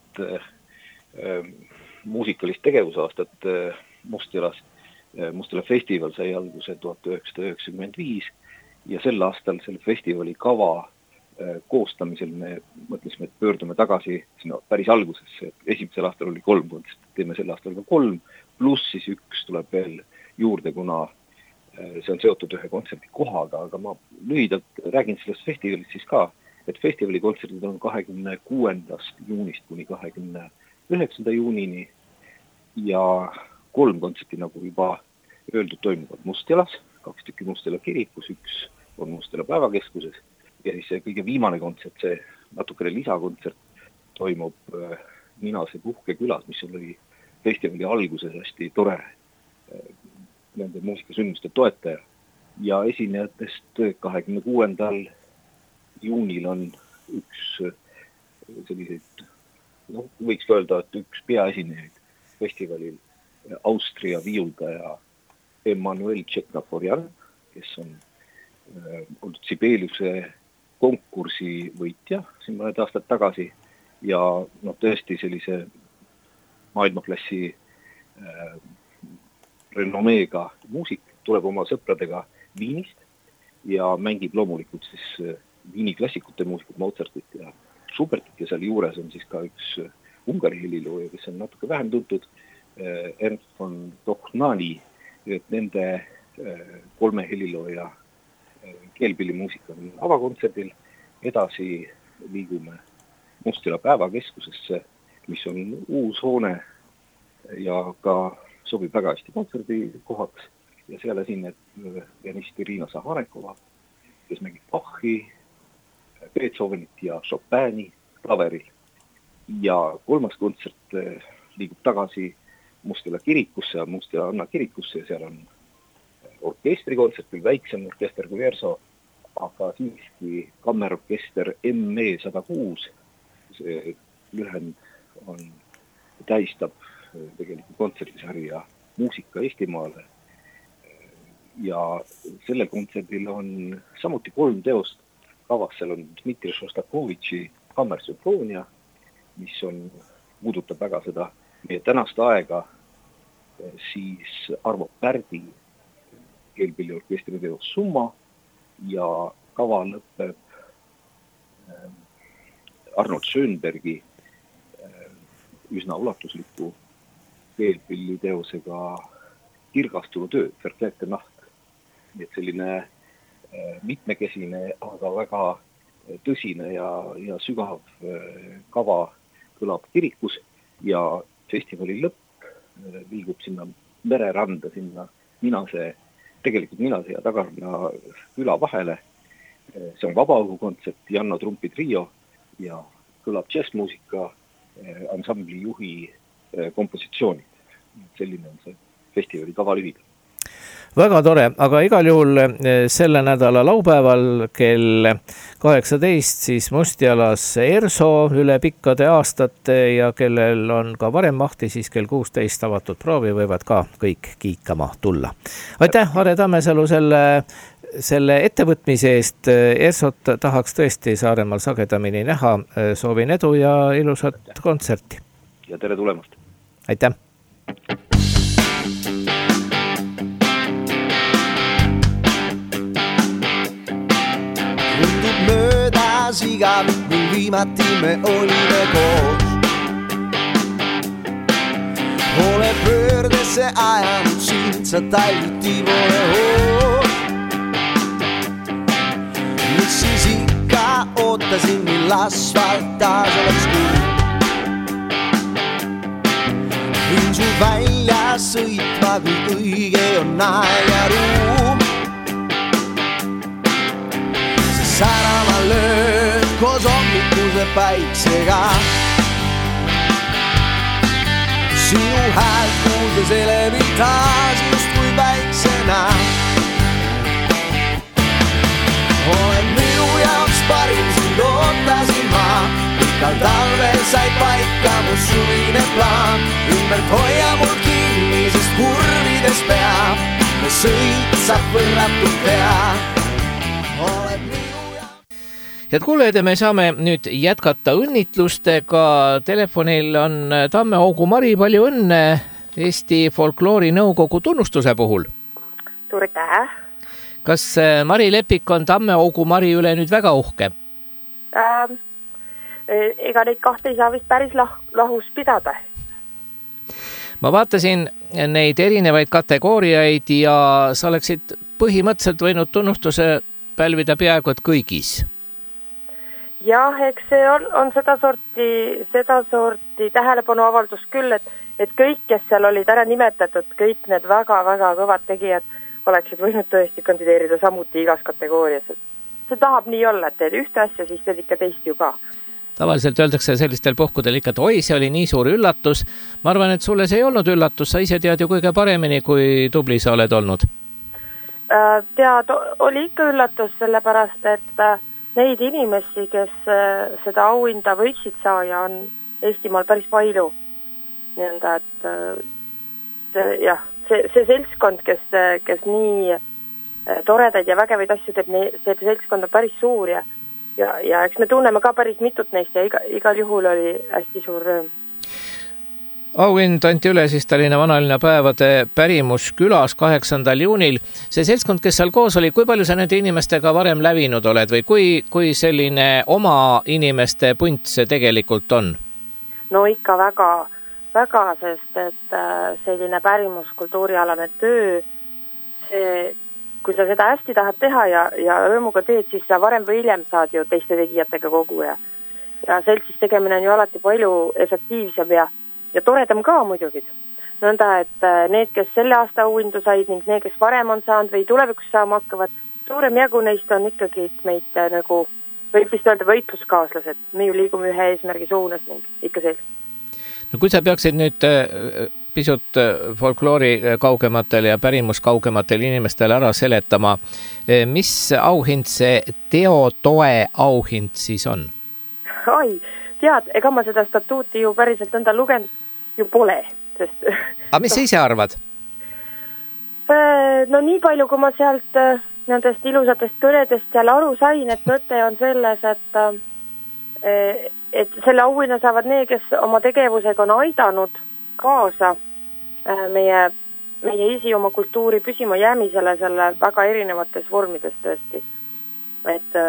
muusikalist tegevusaastat Mustjalas. Mustjala festival sai alguse 1995 ja sel aastal selle festivali kava koostamisel me mõtlesime, et pöördume tagasi sinna päris algusesse. Esimesel aastal oli 3 kontserti, teeme sel aastal ka 3, pluss siis 1 tuleb veel juurde, kuna see on seotud ühe kontserdi kohaga, aga ma lühidalt räägin sellest festivalist siis ka, et festivali kontserdid on 26. juunist kuni 29. juunini ja 3 kontserti, nagu juba öeldud, toimuvad Mustjalas, 2 tükki Mustjala kirikus, 1 on Mustjala päevakeskuses ja siis see kõige viimane kontsert, see natukene lisakontsert toimub Ninase puhkekülas, mis oli festivali alguses hästi tore nende muusikasündmuste toetaja ja esinejatest 26. juunil on üks selliseid, võiks öelda, et üks peaesinejaid festivalil Austria viiuldaja Emmanuel Tšetnaforjan, kes on olnud Sibeliuse konkursi võitja siin mõned aastad tagasi ja tõesti sellise maailmaklassi renomeega muusik, tuleb oma sõpradega Viinist ja mängib loomulikult siis Viini klassikute muusikud Mozartit ja Schubertit ja seal juures on siis ka üks Ungari helilooja, kes on natuke vähem tuntud, Ernst von Dohnani, et nende 3 helilooja keelpillimuusika on avakontserdil, edasi liigume Mustjala päevakeskusesse, mis on uus hoone ja ka sobib väga hästi kontserdi kohaks ja seal esineb pianist Irina Saharekova, kes mängib Bachi, Beethovenit ja Chopini klaveril. Ja 3. kontsert liigub tagasi Mustjala kirikusse ja Mustjala Anna kirikusse ja seal on orkestrikontsert, küll väiksem orkester kui ERSO, aga siiski kammerorkester ME106, see lühend tähistab tegelikult kontserdisarja Muusika Eestimaale ja sellel kontserdil on samuti 3 teost kavas, seal on Dmitri Šostakovitši kammersümfoonia, mis puudutab väga seda meie tänast aega, siis Arvo Pärdi keelpilliorkestri teos Summa ja kava lõpeb Arnold Schönbergi üsna ulatusliku keelpilliteosega Kirgastuva töö, Verklärte Nacht. Nii et selline mitmekesine, aga väga tõsine ja sügav kava kõlab kirikus ja festivali lõpp liigub sinna mereranda, sinna Ninase ja Tagarna küla vahele. See on vabaõhukontsert, Janno Trumpi trio ja kõlab džässmuusika ansambli juhi kompositsioonid. Selline on see festivali kava lühida. Väga tore, aga igal juhul selle nädala laupäeval kell 18 siis Mustjalas ERSO üle pikkade aastate ja kellel on ka varem mahti, siis kell 16 avatud proovi võivad ka kõik kiikama tulla. Aitäh, Are Tammesalu selle ettevõtmise eest. ERSOt tahaks tõesti Saaremaal sagedamini näha. Soovin edu ja ilusat kontserti. Ja tere tulemast. Aitäh. Tundub möödas igav, mil viimati me olime koos. Ole pöördesse ajanud sind, sa talviti pole hoos. Mis siis ikka ootasin, mil asfalt taas oleks kuul. Võin sul välja sõitma, kui õige on aeg ja ruum. Särama lööd koos hommikuse päiksega. Sinu hääl kuuldes elevil taas just kui päiksena. Olen minu jaoks parim, sind ootasin ma. Pikal talvel sai paika mu suvine plaan. Ümbert hoia mul kinni, sest kurvides peab. Me sõit saab võrratult teha. Oled minu Head kuulajad, me saame nüüd jätkata õnnitlustega. Telefonil on Tammeaugu Mari, palju õnne Eesti Folkloorinõukogu tunnustuse puhul. Suur aitäh. Kas Mari Lepik on Tammeaugu Mari üle nüüd väga uhke? Ega neid kahte ei saa vist päris lahus pidada. Ma vaatasin neid erinevaid kategooriaid ja sa oleksid põhimõtteliselt võinud tunnustuse pälvida peaaegu et kõigis. Jah, eks see on seda sorti tähelepanu avaldus küll, et kõik, kes seal olid ära nimetatud, kõik need väga-väga kõvad tegijad oleksid võinud tõesti kandideerida samuti igas kategoorias. See tahab nii olla, et teed ühte asja, siis teed ikka teist ju ka. Tavaliselt öeldakse sellistel puhkudel ikka, et oi, see oli nii suur üllatus. Ma arvan, et sulle see ei olnud üllatus, sa ise tead ju kõige paremini, kui tubli sa oled olnud. Tead, oli ikka üllatus sellepärast, et neid inimesi, kes seda auhinda võiksid saada, on Eestimaal päris palju. Nõnda, et jah, see seltskond, kes nii toredaid ja vägevaid asju teeb, see seltskond on päris suur ja eks me tunneme ka päris mitut neist ja igal juhul oli hästi suur rõõm. Auhind anti üle siis Tallinna vanalinna päevade Pärimuskülas 8. juunil. See seltskond, kes seal koos oli, kui palju sa nende inimestega varem lävinud oled või kui selline oma inimeste punt see tegelikult on? No ikka väga, väga, sest et selline pärimuskultuurialane töö, kui sa seda hästi tahad teha ja rõõmuga teed, siis sa varem või hiljem saad ju teiste tegijatega kogu ja seltsis tegemine on ju alati palju efektiivsem ja toredam ka muidugi. Nõnda, et need, kes selle aasta auhindu said ning need, kes varem on saanud või tulevikus saama hakkavad, suurem jagu neist on ikkagi meid nagu, võib vist öelda võitluskaaslased. Me ju liigume ühe eesmärgi suunas ning ikka selline. No kui sa peaksid nüüd pisut folkloori kaugematel ja pärimus kaugematel inimestel ära seletama, mis auhind see teotoe auhind siis on? Ai, tead, ega ma seda statuuti ju päriselt enda lugenud ju pole. Sest, aga mis sa ise arvad? No nii palju, kui ma sealt nendest ilusatest kõnedest seal aru sain, et mõte on selles, et selle auhinna saavad need, kes oma tegevusega on aidanud kaasa meie isi oma kultuuri püsima jäämisele selle väga erinevates vormides tõesti. Et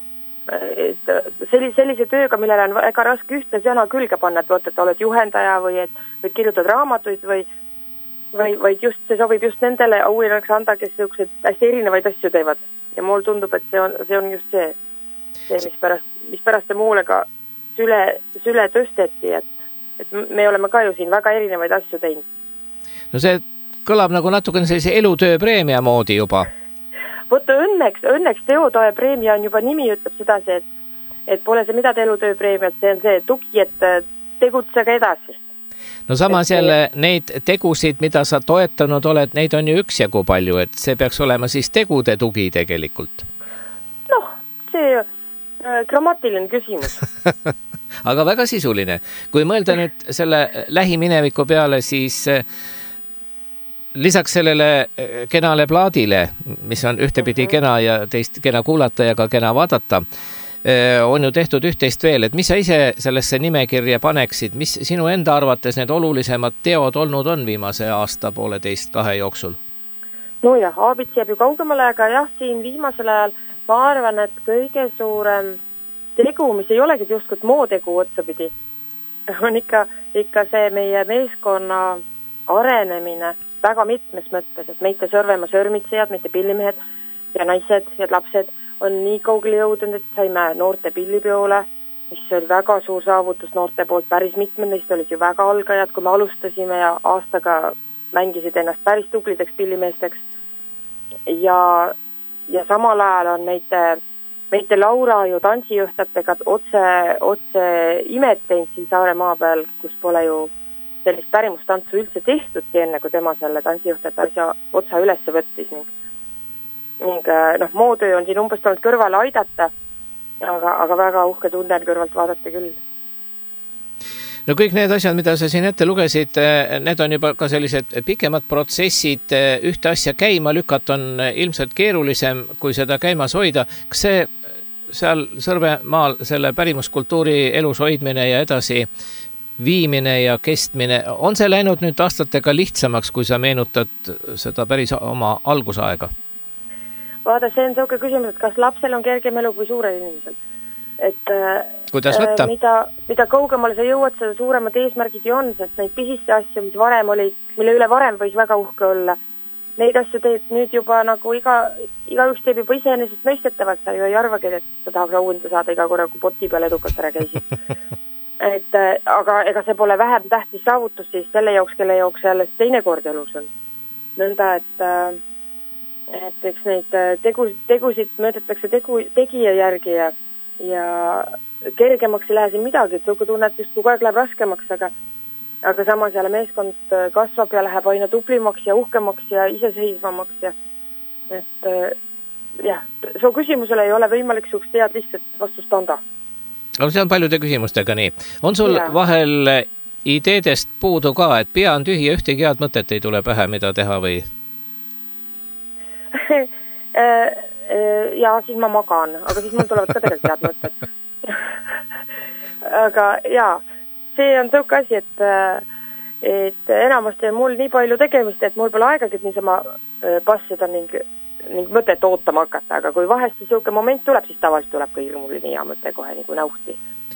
sellise tööga, millele on väga raske ühte sõna külge panna, et oled juhendaja või et kirjutad raamatuid või just see sobib just nendele auhinnaks anda, kes hästi erinevaid asju teevad. Ja mul tundub, et see on just see mis pärast see muulega süle tõsteti, et me oleme ka ju siin väga erinevaid asju teinud. No see kõlab nagu natukene sellise elutööpreemia moodi juba. Võtta õnneks teotoe preemia on juba nimi, ütleb sedasi, et pole see midagi elutööpreemiat, see on see tugi, et tegutsega edasi. No samas jälle neid tegusid, mida sa toetanud oled, neid on ju üksjagu palju, et see peaks olema siis tegude tugi tegelikult. Noh, see grammatiline küsimus. Aga väga sisuline. Kui mõelda nüüd selle lähimineviku peale, siis lisaks sellele kenale plaadile, mis on ühtepidi kena ja teist kena kuulata ja ka kena vaadata, on ju tehtud üht-teist veel, et mis sa ise sellesse nimekirja paneksid, mis sinu enda arvates need olulisemad teod olnud on viimase aasta 1,5-2 jooksul? No jah, Aabits jääb ju kaugemale, aga jah, siin viimasel ajal ma arvan, et kõige suurem tegu, mis ei olegi justkui mootegu otsapidi, on ikka see meie meeskonna arenemine väga mitmes mõttes, et meite Sõrvemaa sõrmitsejad, meite pillimehed ja naised ja lapsed on nii kaugele jõudnud, et saime noorte pillipeole, mis oli väga suur saavutus noorte poolt, päris mitmed neist olid ju väga algajad, kui me alustasime ja aastaga mängisid ennast päris tublideks pillimeesteks. Ja samal ajal on meite Laura ju tantsijuhtatega otse imet teinud siin Saaremaa peal, kus pole ju sellist pärimustantsu üldse tehtudki enne, kui tema selle tantsijuhtajate asja otsa ülesse võttis ning mootöö on siin umbes tulnud kõrvale aidata, aga väga uhke tunde on kõrvalt vaadata küll. No kõik need asjad, mida sa siin ette lugesid, need on juba ka sellised pikemad protsessid, ühte asja käima lükata on ilmselt keerulisem, kui seda käimas hoida. Kas see seal Sõrvemaal selle pärimuskultuuri elus hoidmine ja edasi viimine ja kestmine, on see läinud nüüd aastatega lihtsamaks, kui sa meenutad seda päris oma algusaega? Vaada, see on selline küsimus, et kas lapsel on kergem elu kui suurel inimesel. Et kuidas võtta? Mida kaugemale sa jõuad, seda suuremad eesmärgid ju on, sest neid pisiste asju, mis varem oli, mille üle varem võis väga uhke olla, neid asju teed nüüd juba nagu igaüks teeb juba iseenesest mõistetavalt, sa ju ei arvagi, et sa tahaks auhinda saada iga korra, kui poti peal edukalt ära käisid. Aga ega see pole vähem tähtis saavutus siis selle jaoks, kelle jaoks alles teine kord elus on. Nõnda, et eks neid tegusid mõõdetakse tegija järgi ja kergemaks ei lähe siin midagi, et kui tunned just kogu aeg läheb raskemaks, aga samas jälle meeskond kasvab ja läheb aina tuplimaks ja uhkemaks ja iseseisvamaks ja et jah, su küsimusele ei ole võimalik suks tead lihtsalt vastust anda. No see on paljude küsimustega nii. On sul vahel ideedest puudu ka, et pea on tühi ja ühtegi head mõtet ei tule pähe, mida teha või? Ja siis ma magan, aga siis mul tulevad ka tegelikult head mõtted. Aga jaa, see on tõuke asi, et enamasti on mul nii palju tegemist, et mul pole aegagi niisama passida ning mõtet ootama hakata, aga kui vahest niisugune moment tuleb, siis tavaliselt tuleb ka hirmuli nii hea mõte kohe nagu näuhti.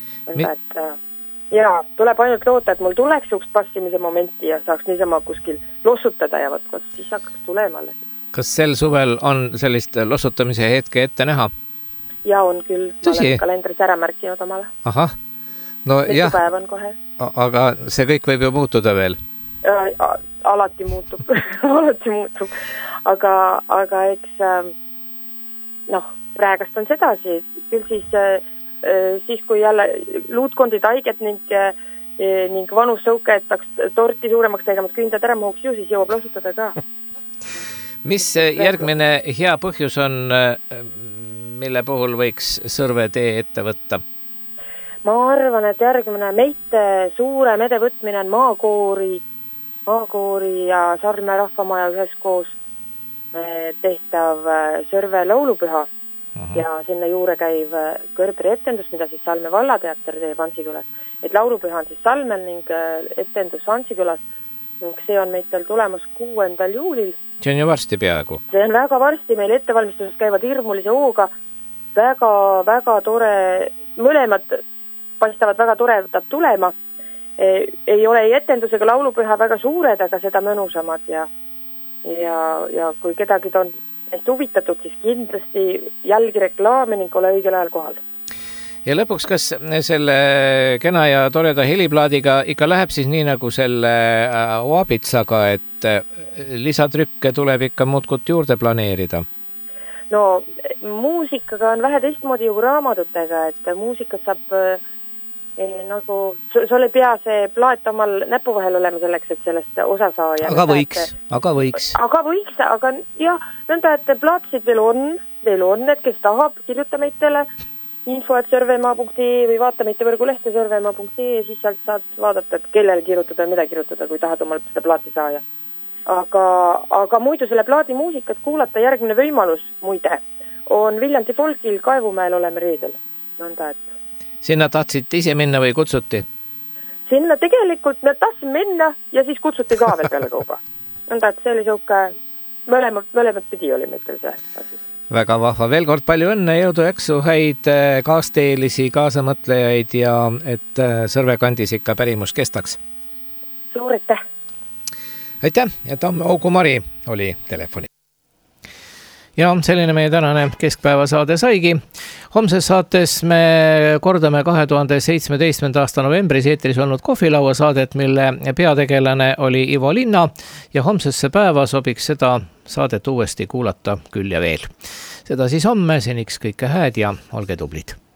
Ja tuleb ainult loota, et mul tuleks sihukest passimise momenti ja saaks niisama kuskil lossutada ja võt siis hakkaks tulema. Kas sel suvel on sellist lossutamise hetke ette näha? Ja on küll, ma olen kalendris ära märkinud omale. Ahah, no jah, päev on kohe. Aga see kõik võib ju muutuda veel? Alati muutub, aga eks praegast on sedasi, küll siis kui jälle luutkondid haiget ning vanus sõuke, et taks torti suuremaks tegemat kündad ära mahuks ju, siis jõuab lossutada ka. Mis järgmine hea põhjus on, mille puhul võiks Sõrve tee ette võtta? Ma arvan, et järgmine meite suurem edevõtmine on Maakoori ja Sarme rahvamaja üheskoos tehtav Sõrve laulupüha. Ja sinna juurde käiv kõrbri etendus, mida siis Salme vallateater teeb Ansikülas. Et laulupüha on siis Salmel ning etendus Ansikülas. See on meitel tulemas 6. juulil. See on ju varsti peaaegu. See on väga varsti, meil ettevalmistused käivad hirmulise hooga. Väga tore, mõlemad paistavad väga toredad tulema. Ei ole ei etendus ega laulupüha väga suured, aga seda mõnusamad ja kui kedagi on neist huvitatud, siis kindlasti jälgi reklaami ning ole õigel ajal kohal. Ja lõpuks, kas selle kena ja toreda heliplaadiga ikka läheb siis nii nagu selle oabitsaga, et lisatrükke tuleb ikka muudkut juurde planeerida? No muusikaga on vähe teistmoodi ju raamatutega, et muusikat saab nagu, sul ei pea see plaat omal näpu vahel olema selleks, et sellest osa saada. Aga võiks. Aga jah, nõnda, et plaatsid veel on, et kes tahab, kirjuta meitele info@sõrvemaa.ee või vaata meite võrgulehte sõrvemaa.ee ja siis sealt saad vaadata, et kellele kirjutada ja mida kirjutada, kui tahad omal seda plaati saada. Aga muidu selle plaadi muusikat kuulata järgmine võimalus, muide, on Viljandi Folkil Kaevumäel oleme reedel. Nõnda, et sinna tahtsid ise minna või kutsuti? Sinna tegelikult me tahtsin minna ja siis kutsuti ka veel peale kauba. Nõnda, et see oli sihuke, mõlemad pidi oli meitel see asi. Väga vahva. Veel kord palju õnne, jõudu, jaksu, häid kaasteelisi, kaasamõtlejaid ja et Sõrve kandis ikka pärimus kestaks. Suur aitäh! Aitäh, et Augu Mari oli telefoni. Ja selline meie tänane keskpäevasaade saigi. Homses saates me kordame 2017. aasta novembris eetris olnud kohvilaua saadet, mille peategelane oli Ivo Linna ja homsesse päeva sobiks seda saadet uuesti kuulata küll ja veel. Seda siis homme, seniks kõike hääd ja olge tublid.